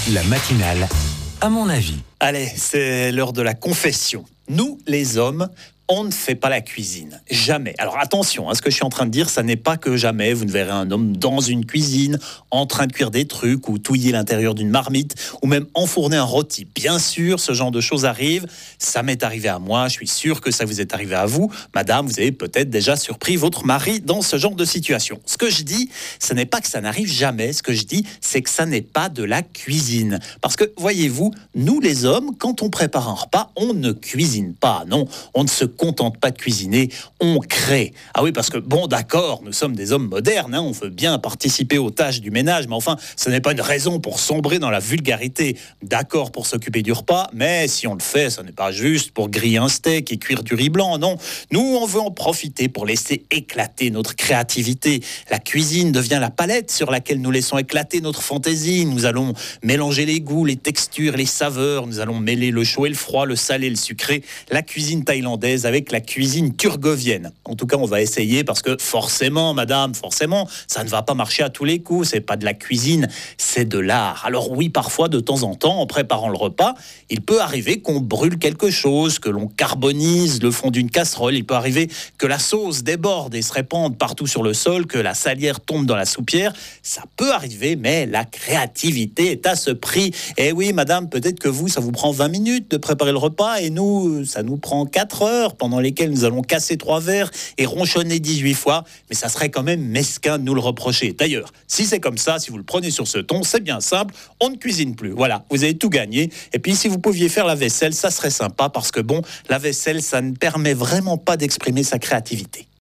La matinale, à mon avis. Allez, c'est l'heure de la confession. Nous, les hommes, on ne fait pas la cuisine. Jamais. Alors attention, ce que je suis en train de dire, ça n'est pas que jamais vous ne verrez un homme dans une cuisine, en train de cuire des trucs, ou touiller l'intérieur d'une marmite, ou même enfourner un rôti. Bien sûr, ce genre de choses arrive. Ça m'est arrivé à moi, je suis sûr que ça vous est arrivé à vous. Madame, vous avez peut-être déjà surpris votre mari dans ce genre de situation. Ce que je dis, ce n'est pas que ça n'arrive jamais. Ce que je dis, c'est que ça n'est pas de la cuisine. Parce que, voyez-vous, nous les hommes, quand on prépare un repas, on ne cuisine pas. Non, on ne se contente pas de cuisiner, on crée. Ah oui, parce que bon, d'accord, nous sommes des hommes modernes, on veut bien participer aux tâches du ménage, mais enfin, ce n'est pas une raison pour sombrer dans la vulgarité. D'accord pour s'occuper du repas, mais si on le fait, ce n'est pas juste pour griller un steak et cuire du riz blanc, non. Nous, on veut en profiter pour laisser éclater notre créativité. La cuisine devient la palette sur laquelle nous laissons éclater notre fantaisie. Nous allons mélanger les goûts, les textures, les saveurs. Nous allons mêler le chaud et le froid, le salé et le sucré. La cuisine thaïlandaise avec la cuisine turgovienne. En tout cas, on va essayer parce que forcément, madame, forcément, ça ne va pas marcher à tous les coups. C'est pas de la cuisine, c'est de l'art. Alors oui, parfois, de temps en temps, en préparant le repas, il peut arriver qu'on brûle quelque chose, que l'on carbonise le fond d'une casserole. Il peut arriver que la sauce déborde et se répande partout sur le sol, que la salière tombe dans la soupière. Ça peut arriver, mais la créativité est à ce prix. Et oui, madame, peut-être que vous, ça vous prend 20 minutes de préparer le repas et nous, ça nous prend 4 heures pendant lesquelles nous allons casser 3 verres et ronchonner 18 fois. Mais ça serait quand même mesquin de nous le reprocher. D'ailleurs, si c'est comme ça, si vous le prenez sur ce ton, c'est bien simple, on ne cuisine plus. Voilà, vous avez tout gagné. Et puis, si vous pouviez faire la vaisselle, ça serait sympa parce que bon, la vaisselle, ça ne permet vraiment pas d'exprimer sa créativité.